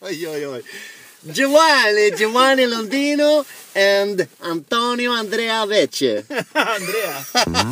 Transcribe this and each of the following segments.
Oj. Giovanni Londino and Antonio Andrea Vecchi. Andrea.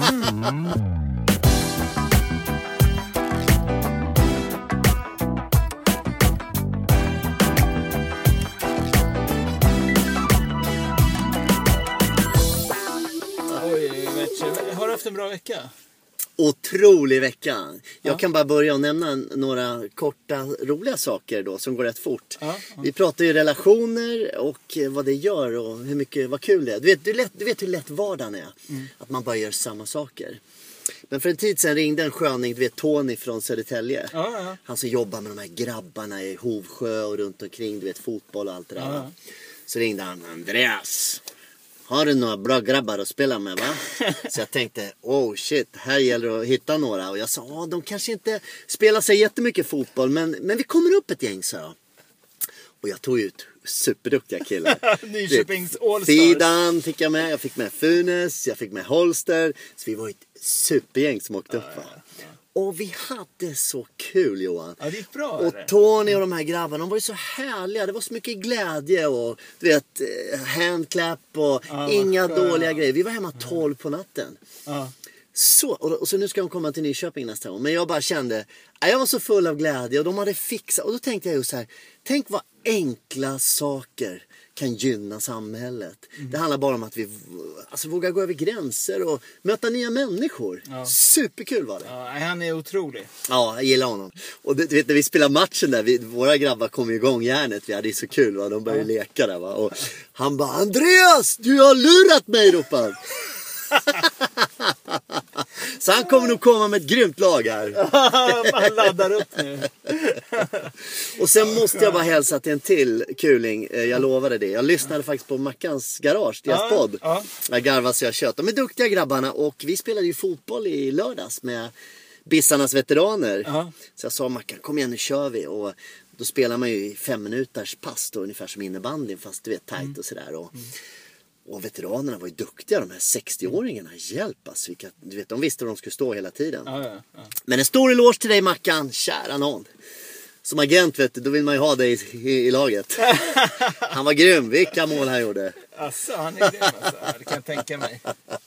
Har du haft en bra vecka? Otrolig vecka. Jag kan bara börja och nämna några korta roliga saker då som går rätt fort. Vi pratar ju relationer och vad det gör och hur mycket, vad kul det är. Du vet hur lätt vardagen är. Att man bara gör samma saker. Men för en tid sedan ringde en sköning, du vet Tony från Södertälje. Han som jobbar med de här grabbarna i Hovsjö och runt omkring, du vet fotboll och allt det där. Så ringde han, Andreas. Har du några bra grabbar att spela med, va? Så jag tänkte, oh shit, här gäller det att hitta några. Och jag sa, de kanske inte spelar sig jättemycket fotboll, men vi kommer upp ett gäng, så jag. Och jag tog ut superduktiga killar. Nyköpings All-Stars. Sidan fick jag med, jag fick med Funes, jag fick med Holster. Så vi var ett supergäng som åkte upp, va? Och vi hade så kul, Johan. Ja, det gick bra. Och Tony och de här grabbarna, de var ju så härliga. Det var så mycket glädje och du vet, handclap och inga dåliga grejer. Vi var hemma 12 på natten. Så, och så nu ska de komma till Nyköping nästa gång. Men jag bara kände, jag var så full av glädje och de hade fixat. Och då tänkte jag ju så här, tänk vad enkla saker kan gynna samhället. Det handlar bara om att vi vågar gå över gränser och möta nya människor. Superkul var det. Ja, han är otrolig. Ja, jag gillar honom. Och du vet, när vi spelade matchen där, våra grabbar kom igång järnet. Vi hade ju så kul, va? De började leka där, va? Och han bara, Andreas, du har lurat mig, ropade. Så han kommer nog komma med ett grymt lag här. Man laddar upp nu. Och sen måste jag bara hälsa till en till kuling. Jag lovade det. Jag lyssnade faktiskt på Mackans garage, deras podd. Jag garvade så jag kött. De är duktiga grabbarna. Och vi spelade ju fotboll i lördags med Bissarnas veteraner. Så jag sa, Mackan, kom igen, nu kör vi. Och då spelar man ju i 5 minuters pass då, ungefär som innebandy, fast du vet, tajt och sådär. Och veteranerna var ju duktiga, de här 60-åringarna. Hjälpas, du vet, de visste var de skulle stå hela tiden. Men en stor eloge till dig, Mackan, kära någon. Som agent, vet du, då vill man ju ha dig i laget. Han var grym, vilka mål han gjorde. Alltså, han är grym alltså. Det kan jag tänka mig.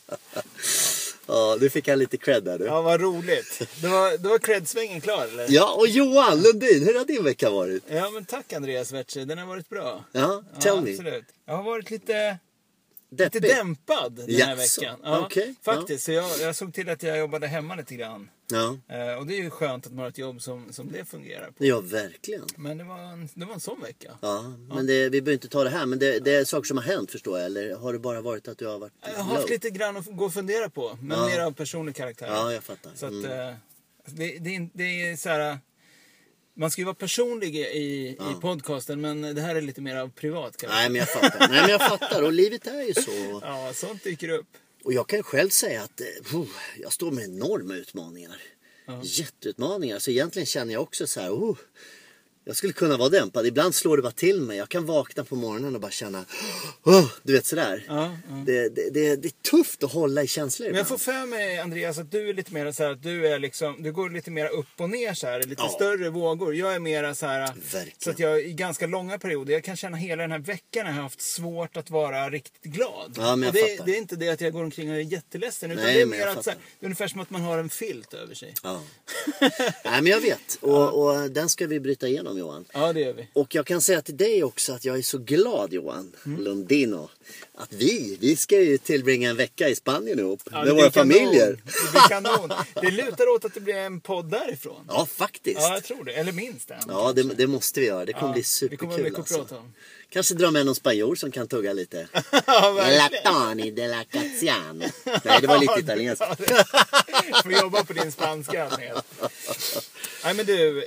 Ja, du fick han lite cred där, du. Ja, vad roligt. Då var cred-svängen klar, eller? Ja, och Johan Lundin, hur har din vecka varit? Ja, men tack Andreas Vecchi, den har varit bra. Ja, tell me. Absolut. Jag har varit lite dämpad den här veckan. Okay. Faktiskt, så jag såg till att jag jobbade hemma lite grann. Och det är ju skönt att man har ett jobb som det fungerar på. Ja, verkligen. Men det var en sån vecka. Men vi behöver inte ta det här. Men det är saker som har hänt, förstår jag. Eller har det bara varit att du har varit Jag har haft lite grann att gå och fundera på. Men mer av personlig karaktär. Ja, jag fattar. Så att det är så här. Man ska ju vara personlig i podcasten, men det här är lite mer av privat karaktär. Nej, men jag fattar. Och livet är ju så. Ja, sånt dyker upp. Och jag kan själv säga att jag står med enorma utmaningar. Jätteutmaningar. Så egentligen känner jag också så här, jag skulle kunna vara dämpad. Ibland slår det bara till mig. Jag kan vakna på morgonen och bara känna, du vet sådär. Det är tufft att hålla i känslor. Men jag får för mig, Andreas, att du är lite mer så här, att du går lite mer upp och ner så här, lite större vågor. Jag är mer så här, så att jag i ganska långa perioder, jag kan känna hela den här veckan har jag haft svårt att vara riktigt glad. Ja, men och det är inte det att jag går omkring och är jätteledsen, utan det är mer att så här, det är ungefär som att man har en filt över sig. Nej, men jag vet. Och den ska vi bryta igenom, Johan. Ja, det gör vi. Och jag kan säga till dig också att jag är så glad, Johan Lundino, att vi ska ju tillbringa en vecka i Spanien ihop med våra familjer. Det blir kanon. Det lutar åt att det blir en podd därifrån. Ja, faktiskt. Ja, jag tror det. Eller minst en. Ja, det måste vi göra. Det kommer bli superkul. Det kommer mycket att prata om. Kanske dra med någon spanjor som kan tugga lite. Latani de la Cazziano. Nej, det var lite italienskt. Får jobba på din spanska. Nej, men du,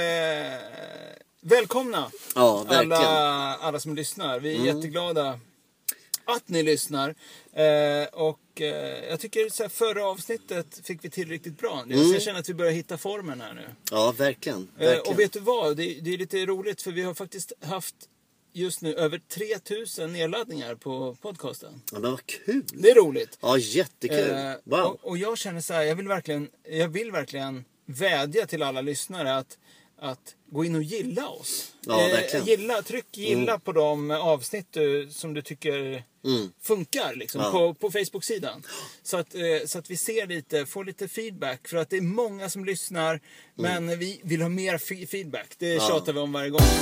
välkomna alla som lyssnar. Vi är jätteglada att ni lyssnar. Och jag tycker så här, förra avsnittet fick vi till riktigt bra. Så jag känner att vi börjar hitta formen här nu. Ja, verkligen. Och vet du vad? Det är lite roligt, för vi har faktiskt haft just nu över 3000 nedladdningar på podcasten. Ja, men vad kul. Det är roligt. Ja, jättekul. Wow. Och jag känner så här, jag vill verkligen vädja till alla lyssnare att gå in och gilla oss. Ja, verkligen. Tryck gilla på de avsnitt som du tycker funkar liksom, på Facebook-sidan. Så att vi får lite feedback. För att det är många som lyssnar, men vi vill ha mer feedback. Det tjatar vi om varje gång.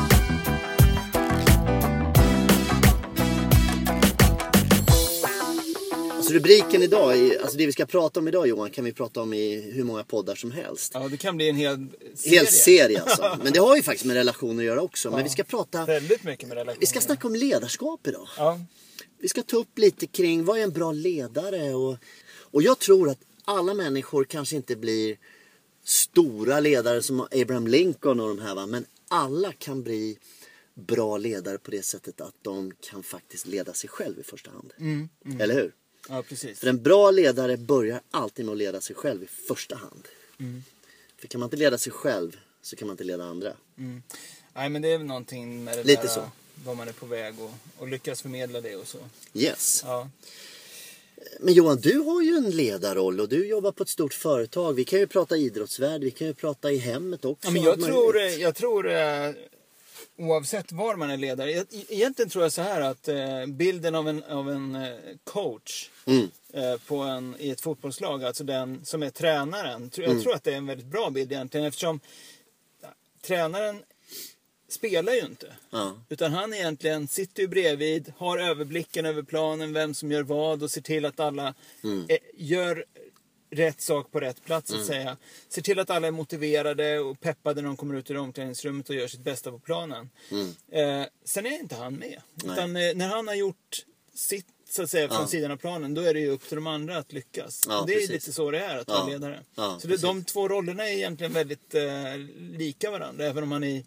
Alltså rubriken idag, alltså det vi ska prata om idag, Johan, kan vi prata om i hur många poddar som helst. Ja, det kan bli en hel serie alltså. Men det har ju faktiskt med relationer att göra också. Men vi ska prata väldigt mycket med relationer. Vi ska snacka om ledarskap idag. Ja. Vi ska ta upp lite kring vad är en bra ledare. Och jag tror att alla människor kanske inte blir stora ledare som Abraham Lincoln och de här, va? Men alla kan bli bra ledare på det sättet att de kan faktiskt leda sig själv i första hand. Eller hur? Ja, precis. För en bra ledare börjar alltid med att leda sig själv i första hand. För kan man inte leda sig själv så kan man inte leda andra. Nej, men det är väl någonting med det lite där, så. Vad man är på väg och lyckas förmedla det och så. Yes. Ja. Men Johan, du har ju en ledarroll och du jobbar på ett stort företag. Vi kan ju prata idrottsvärld, vi kan ju prata i hemmet också. Ja, men jag tror oavsett var man är ledare. Egentligen tror jag så här att bilden av en coach i ett fotbollslag, alltså den som är tränaren. Jag tror att det är en väldigt bra bild egentligen, eftersom tränaren spelar ju inte. Utan han egentligen sitter ju bredvid, har överblicken över planen, vem som gör vad och ser till att alla gör rätt sak på rätt plats, så att säga. Ser till att alla är motiverade och peppade när de kommer ut ur omklädningsrummet och gör sitt bästa på planen. Sen är inte han med. Utan när han har gjort sitt, så att säga, från sidan av planen, då är det ju upp till de andra att lyckas. Och det är ju lite så det är att vara ledare. Så de två rollerna är egentligen väldigt lika varandra, även om man i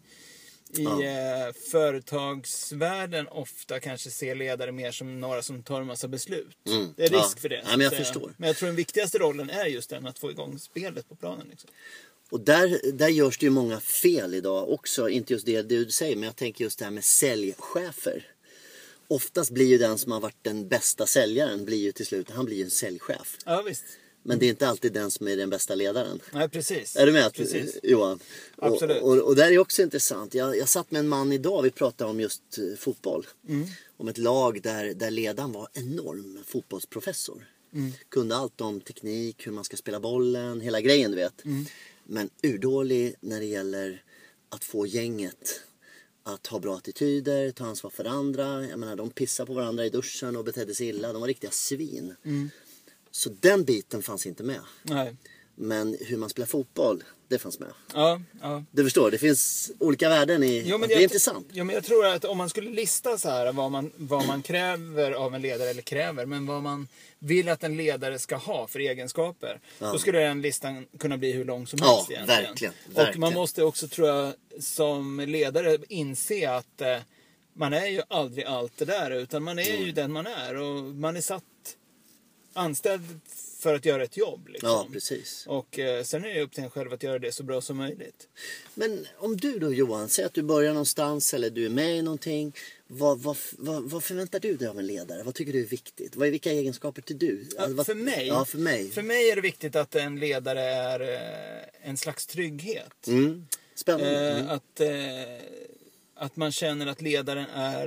företagsvärlden ofta kanske ser ledare mer som några som tar en massa beslut. Det är risk för det. Ja, men jag förstår. Men jag tror den viktigaste rollen är just den att få igång spelet på planen. Liksom. Och där görs det ju många fel idag också. Inte just det du säger, men jag tänker just det här med säljchefer. Oftast blir ju den som har varit den bästa säljaren blir ju till slut, han blir ju en säljchef. Ja, visst. Men det är inte alltid den som är den bästa ledaren. Nej, precis. Är du med, precis. Johan? Absolut. Och där är också intressant. Jag satt med en man idag, vi pratade om just fotboll. Om ett lag där ledaren var enorm fotbollsprofessor. Kunde allt om teknik, hur man ska spela bollen, hela grejen, du vet. Men urdålig när det gäller att få gänget att ha bra attityder, ta ansvar för andra. Jag menar, de pissar på varandra i duschen och betedde sig illa. De var riktiga svin. Så den biten fanns inte med. Nej. Men hur man spelar fotboll, det fanns med. Ja. Du förstår, det finns olika värden i... det är intressant. Ja, men jag tror att om man skulle lista så här vad man kräver av en ledare, eller kräver, men vad man vill att en ledare ska ha för egenskaper, då skulle den listan kunna bli hur lång som helst egentligen. Verkligen. Och man måste också, tror jag, som ledare inse att man är ju aldrig allt det där, utan man är ju den man är, och man är anställd för att göra ett jobb. Liksom. Ja, precis. Och sen är det upp till en själv att göra det så bra som möjligt. Men om du då, Johan, säg att du börjar någonstans eller du är med i någonting. Vad förväntar du dig av en ledare? Vad tycker du är viktigt? Vilka egenskaper till du? För mig? Ja, för mig. För mig är det viktigt att en ledare är en slags trygghet. Spännande. Att man känner att ledaren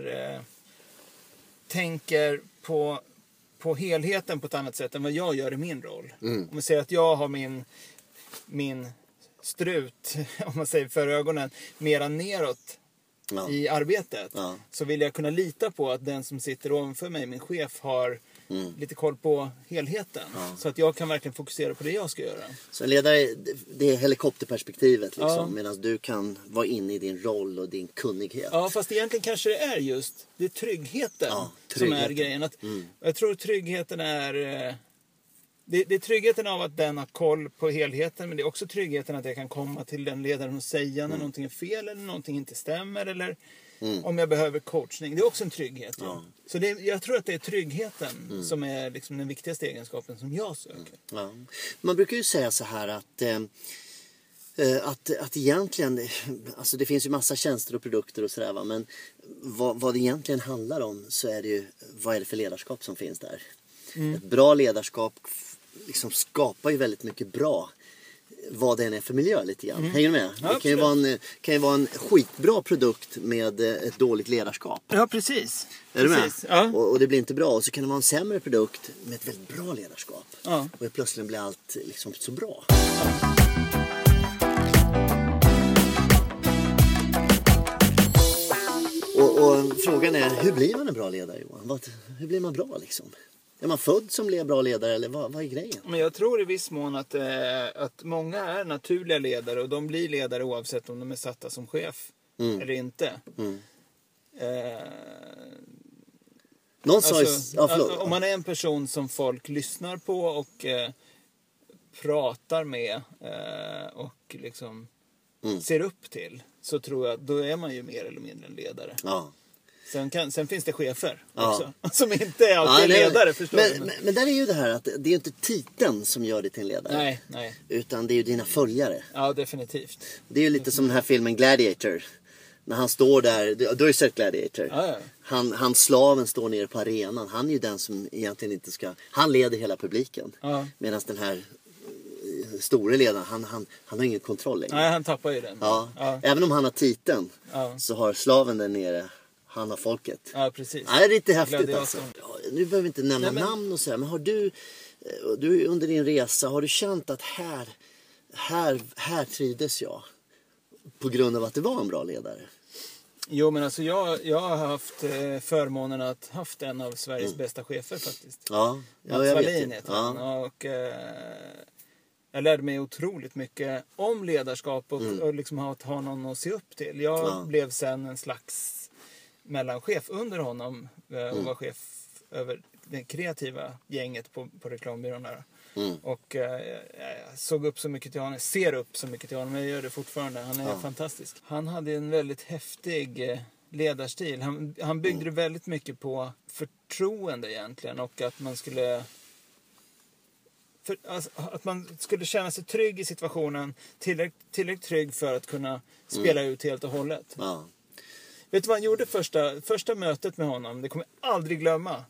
tänker på helheten på ett annat sätt än vad jag gör i min roll. Om man säger att jag har min strut, om man säger, för ögonen mera neråt i arbetet, så vill jag kunna lita på att den som sitter ovanför mig, min chef, har lite koll på helheten. Så att jag kan verkligen fokusera på det jag ska göra. Så ledare, det är helikopterperspektivet liksom, medan du kan vara inne i din roll och din kunnighet. Ja, fast egentligen kanske det är just det är tryggheten som är grejen. Jag tror tryggheten är... Det är tryggheten av att den har koll på helheten, men det är också tryggheten att jag kan komma till den ledaren och säga när någonting är fel eller någonting inte stämmer, eller om jag behöver coachning. Det är också en trygghet. Så jag tror att det är tryggheten som är liksom den viktigaste egenskapen som jag söker. Man brukar ju säga så här att egentligen, alltså det finns ju massa tjänster och produkter och sådär, men vad det egentligen handlar om, så är det ju, vad är det för ledarskap som finns där? Ett bra ledarskap liksom skapar ju väldigt mycket bra vad det än är för miljö lite grann. Hänger du med? Det kan ju vara en skitbra produkt med ett dåligt ledarskap. Ja, precis. Är du med? Ja. Och det blir inte bra. Och så kan det vara en sämre produkt med ett väldigt bra ledarskap. Ja. Och plötsligt blir allt liksom så bra. Och frågan är, hur blir man en bra ledare, Johan? Hur blir man bra liksom? Är man född som bra ledare eller vad är grejen? Men jag tror i viss mån att många är naturliga ledare och de blir ledare oavsett om de är satta som chef eller inte. Om man är en person som folk lyssnar på och pratar med och liksom ser upp till, så tror jag då är man ju mer eller mindre en ledare. Ja. Sen finns det chefer också, som inte är alltid ledare, förstår du? Men där är ju det här att det är inte titeln som gör dig till en ledare. Nej. Utan det är ju dina följare. Ja, definitivt. Det är ju lite som den här filmen Gladiator. När han står där, du har ju sett Gladiator. Ja. Han slaven står nere på arenan. Han är ju den som egentligen inte ska... Han leder hela publiken. Ja. Medan den här store ledaren, han har ingen kontroll längre. Nej, han tappar ju den. Ja. Även om han har titeln så har slaven där nere... Han har folket. Ja, precis. Ja, det är lite häftigt alltså. Ja, nu behöver vi inte nämna namn och så här, men har du under din resa, har du känt att här trivdes jag? På grund av att det var en bra ledare? Jo, men alltså jag har haft förmånen att haft en av Sveriges bästa chefer faktiskt. Ja, Mats Wallin heter han. Och jag lärde mig otroligt mycket om ledarskap och liksom att ha någon att se upp till. Jag blev sen en slags mellanchef under honom och var chef över det kreativa gänget på reklambyrån där. Och jag såg upp så mycket till honom, ser upp så mycket till honom, men jag gör det fortfarande. Han är fantastisk. Han hade en väldigt häftig ledarstil. Han byggde det väldigt mycket på förtroende egentligen, och att man skulle att man skulle känna sig trygg i situationen, tillräckligt trygg för att kunna spela ut helt och hållet. Ja. Vet du vad han gjorde första mötet med honom? Det kommer jag aldrig glömma.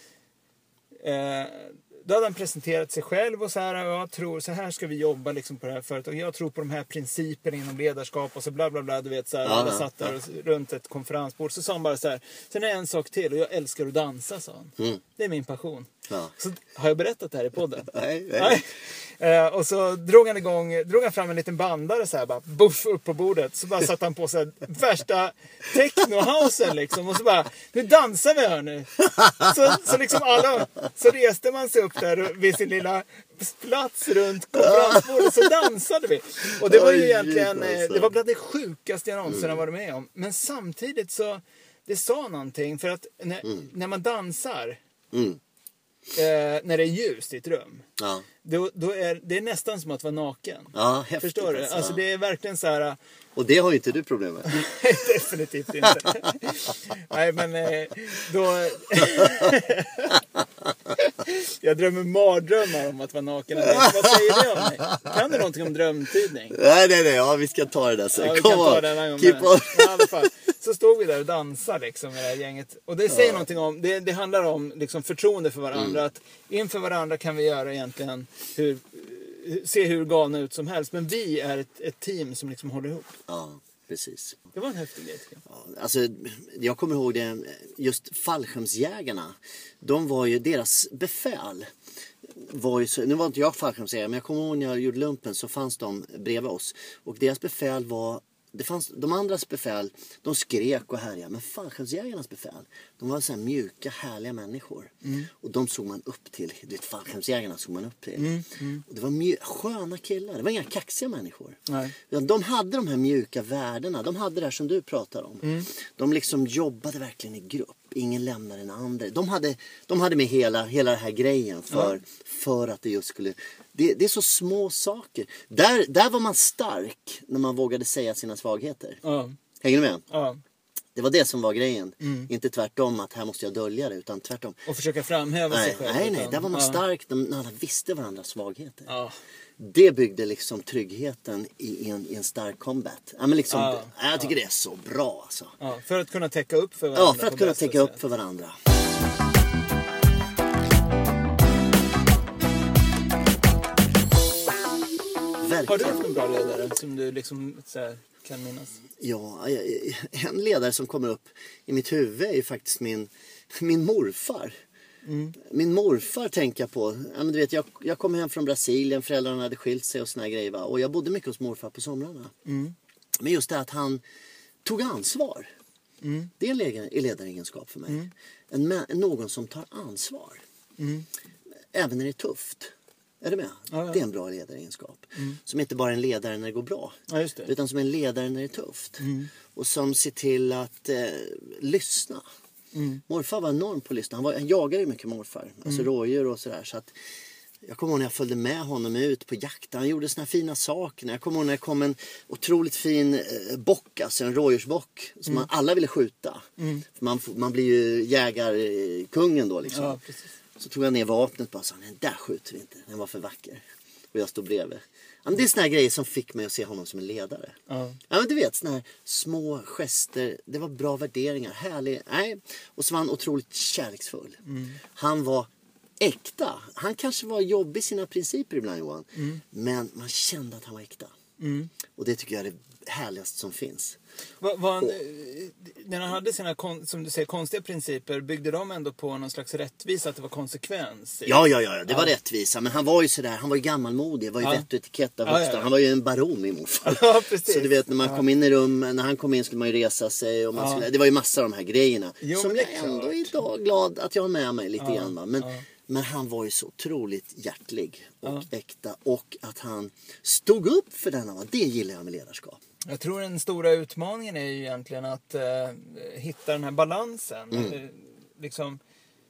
Då hade han presenterat sig själv och så här, och jag tror så här ska vi jobba liksom på det här företaget. Jag tror på de här principerna inom ledarskap och så bla bla bla, du vet så här. Alla satt där runt ett konferensbord, så sa han bara så här: sen är en sak till, och jag älskar att dansa, sa han. Det är min passion. Så har jag berättat det här i podden? Nej. Och så drog han fram en liten bandare så här, bara buff upp på bordet, så bara satt han på så här värsta technohousen liksom, och så bara, nu dansar vi här nu. Så liksom så reste man sig upp där vid sin lilla plats runt konferensbordet, så dansade vi. Och det var ju egentligen det var bland det sjukaste jag någonsin har varit med om. Men samtidigt så det sa någonting, för att när man dansar när det är ljust i ett rum, då är det nästan som att vara naken. Ja, häftigt. Förstår du? Alltså det är verkligen så här. Och det har ju inte du problem med. Nej, definitivt inte. Nej, men då... Jag drömmer mardrömmar om att vara naken. Vad säger du om mig? Kan du någonting om drömtydning? Nej, ja, vi ska ta det där sen. Ja, vi kan ta det en gång. I alla fall. Så stod vi där och dansade liksom med det här gänget. Och det säger någonting om, det handlar om liksom förtroende för varandra. Att inför varandra kan vi göra egentligen se hur galna ut som helst. Men vi är ett team som liksom håller ihop. Ja, precis. Det var en häftig grej. Alltså, jag kommer ihåg det, just fallskärmsjägarna. De var ju, deras befäl var ju så, nu var inte jag fallskärmsjägare, men jag kommer ihåg när jag gjorde lumpen så fanns de bredvid oss. Och deras befäl var, det fanns, de andras befäl, de skrek och härjade, men fallskärmsjägarnas befäl, de var så här mjuka, härliga människor. Och de såg man upp till, fallskärmsjägarna såg man upp till. Och det var sköna killar, det var inga kaxiga människor. Nej. De hade de här mjuka värdena, de hade det här som du pratar om. De liksom jobbade verkligen i grupp, ingen lämnade den andra. De hade med hela den här grejen för att det just skulle... Det är så små saker. Där var man stark när man vågade säga sina svagheter. Hänger du med? Det var det som var grejen. Inte tvärtom att här måste jag dölja det, utan tvärtom. Och försöka framhäva sig själv. Nej, där var man stark när alla visste varandras svagheter. Det byggde liksom tryggheten i en stark combat. Ja, men liksom, jag tycker det är så bra alltså. För att kunna täcka upp för varandra. Ja, för att kunna täcka upp för varandra. verkligen. Har du haft en bra ledare som du liksom så här, kan minnas? Ja, en ledare som kommer upp i mitt huvud är ju faktiskt min morfar. Min morfar tänker jag på. Ja, men du vet, jag kom hem från Brasilien, föräldrarna hade skilt sig och såna här grejer, va? Och jag bodde mycket hos morfar på somrarna. Men just det att han tog ansvar. Det är ledaregenskap för mig. Någon som tar ansvar. Även när det är tufft. Är du med? Ja. Det är en bra ledaregenskap. Som inte bara är en ledare när det går bra. Ja, just det. Utan som en ledare när det är tufft. Och som ser till att lyssna. Morfar var enorm på att lyssna. Han jagade ju mycket morfar. Alltså rådjur och sådär. Så att jag kommer ihåg när jag följde med honom ut på jakt. Han gjorde såna här fina saker. Jag kommer ihåg när det kom en otroligt fin bock. Alltså en rådjursbock. Som man alla ville skjuta. För man blir ju jägarkungen då liksom. Ja, precis. Så tog jag ner vapnet och bara sa, nej, där skjuter vi inte. Den var för vacker. Och jag stod bredvid. Ja, men det är såna här grejer som fick mig att se honom som en ledare. Ja, men du vet, såna här små gester. Det var bra värderingar. Härlig. Nej. Och så var han otroligt kärleksfull. Han var äkta. Han kanske var jobbig i sina principer ibland, Johan. Men man kände att han var äkta. Och det tycker jag är det härligaste som finns. När han hade sina, som du säger, konstiga principer, byggde de ändå på någon slags rättvisa, att det var konsekvens? Ja, det var rättvisa. Men han var ju sådär, han var ju gammalmodig. Det var ju vett och etikett av högsta. Han var ju en baron i morfar. Ja, precis. Så du vet, när man kom in i rum, när han kom in skulle man ju resa sig. Och man skulle, det var ju massa av de här grejerna. Som jag ändå är idag glad att jag har med mig lite grann. Va? Men han var ju så otroligt hjärtlig och äkta. Och att han stod upp för denna. Det gillar jag med ledarskap. Jag tror den stora utmaningen är ju egentligen att hitta den här balansen. Liksom,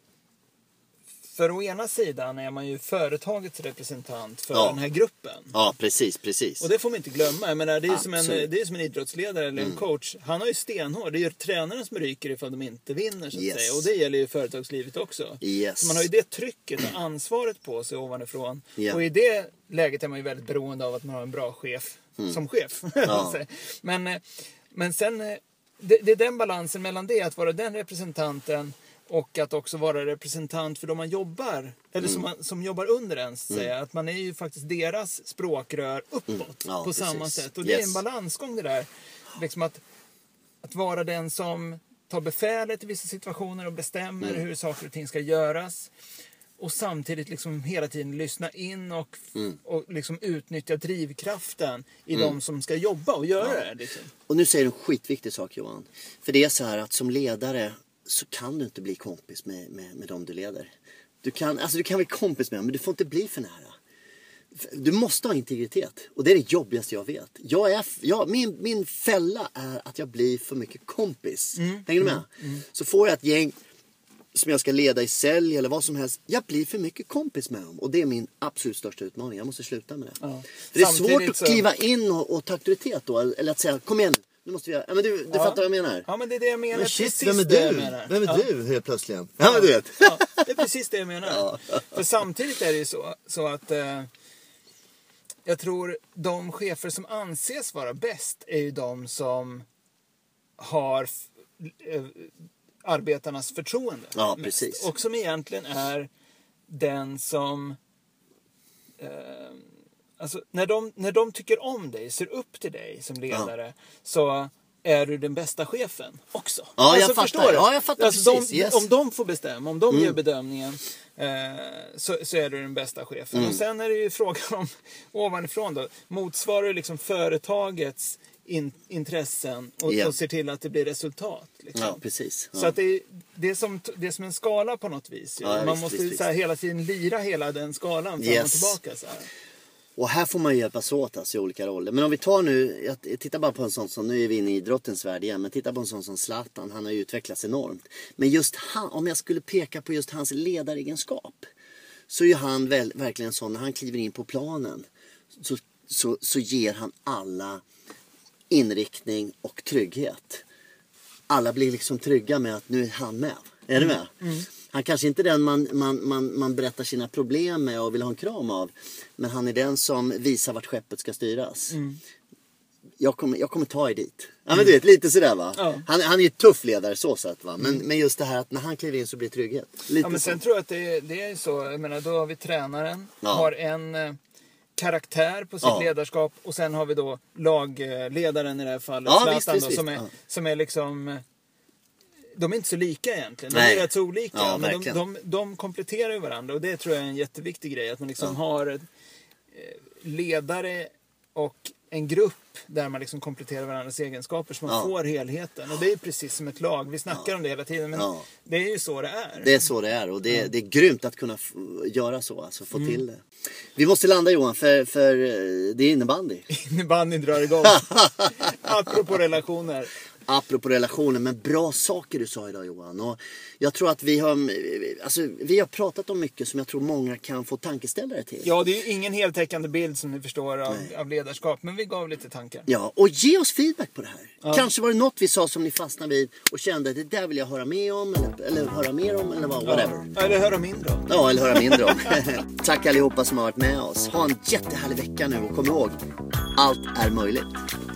för å ena sidan är man ju företagets representant för den här gruppen. Ja, precis. Och det får man inte glömma. Jag menar, det är som en idrottsledare eller en coach. Han har ju stenhård. Det är ju tränaren som ryker ifall de inte vinner, så att säga. Och det gäller ju företagslivet också. Så man har ju det trycket och ansvaret på sig ovanifrån. Och i det läget är man ju väldigt beroende av att man har en bra chef som chef. Men sen det är den balansen mellan det, att vara den representanten och att också vara representant för de man jobbar, eller som jobbar under en, säga. Att man är ju faktiskt deras språkrör uppåt på samma sätt. Och det är en balansgång det där. Liksom att vara den som tar befälet i vissa situationer och bestämmer hur saker och ting ska göras. Och samtidigt liksom hela tiden lyssna in och liksom utnyttja drivkraften i de som ska jobba och göra det. Liksom. Och nu säger du en skitviktig sak, Johan. För det är så här att som ledare så kan du inte bli kompis med dem du leder. Du kan bli kompis med dem, men du får inte bli för nära. Du måste ha integritet. Och det är det jobbigaste jag vet. Min fälla är att jag blir för mycket kompis. Hänger du med? Så får jag ett gäng som jag ska leda i sälj eller vad som helst. Jag blir för mycket kompis med dem. Och det är min absolut största utmaning. Jag måste sluta med det. Ja. För det är svårt att kliva in och ta auktoritet då. Eller att säga, kom igen nu måste vi göra. Ja, men du fattar vad jag menar. Ja, men det är det jag menar. Men shit, vem är du? Vem är du helt plötsligt? Ja, men du vet. Ja, det är precis det jag menar. För samtidigt är det ju så att jag tror de chefer som anses vara bäst är ju de som har arbetarnas förtroende. Ja, precis. Och som egentligen är den som alltså när de tycker om dig, ser upp till dig som ledare, så är du den bästa chefen också. Ja, alltså, jag fattar. Ja, jag fattar alltså, precis. Om de får bestämma, om de gör bedömningen, så är du den bästa chefen. Och sen är det ju frågan om ovanifrån då, motsvarar liksom företagets intressen och ser till att det blir resultat. Liksom. Ja, precis. Ja. Så att det är som en skala på något vis. Ja, man måste så här, hela tiden lira hela den skalan fram och tillbaka. Så här. Och här får man ju hjälpas åt alltså, i olika roller. Men om vi tar nu, jag tittar bara på en sån som, nu är vi inne i idrottens värld igen, men titta på en sån som Zlatan, han har ju utvecklats enormt. Men just han, om jag skulle peka på just hans ledaregenskap, så är han verkligen sån, när han kliver in på planen så ger han alla inriktning och trygghet. Alla blir liksom trygga med att nu är han med. Är du med? Han kanske inte är den man berättar sina problem med och vill ha en kram av. Men han är den som visar vart skeppet ska styras. Jag kommer ta er dit. Ja, men du vet, lite sådär va. Ja. Han är ju tuff ledare så sätt va. Men just det här att när han kliver in så blir det trygghet. Lite men sen tror jag att det är så. Jag menar, då har vi tränaren. Har karaktär på sitt ledarskap. Och sen har vi då lagledaren i det här fallet. Zlatan då, som är liksom... De är inte så lika egentligen. De är rätt så olika. Men de kompletterar ju varandra. Och det tror jag är en jätteviktig grej. Att man liksom har ledare och en grupp där man liksom kompletterar varandras egenskaper så man får helheten. Och det är precis som ett lag. Vi snackar om det hela tiden, men det är ju så det är. Det är så det är och det är grymt att kunna göra så, alltså få till det. Vi måste landa, Johan, för det är innebandy. Innebandy drar igång. Apropå relationer, men bra saker du sa idag, Johan. Och jag tror att vi har pratat om mycket som jag tror många kan få tankeställare till. Ja, det är ju ingen heltäckande bild som ni förstår av ledarskap, men vi gav lite tankar. Ja, och ge oss feedback på det här. Ja. Kanske var det något vi sa som ni fastnade vid och kände att det där vill jag höra med om eller höra mer om eller whatever. Ja, eller höra mindre om. Ja, eller höra mindre om. Tack allihopa som har varit med oss. Ha en jättehärlig vecka nu och kom ihåg, allt är möjligt.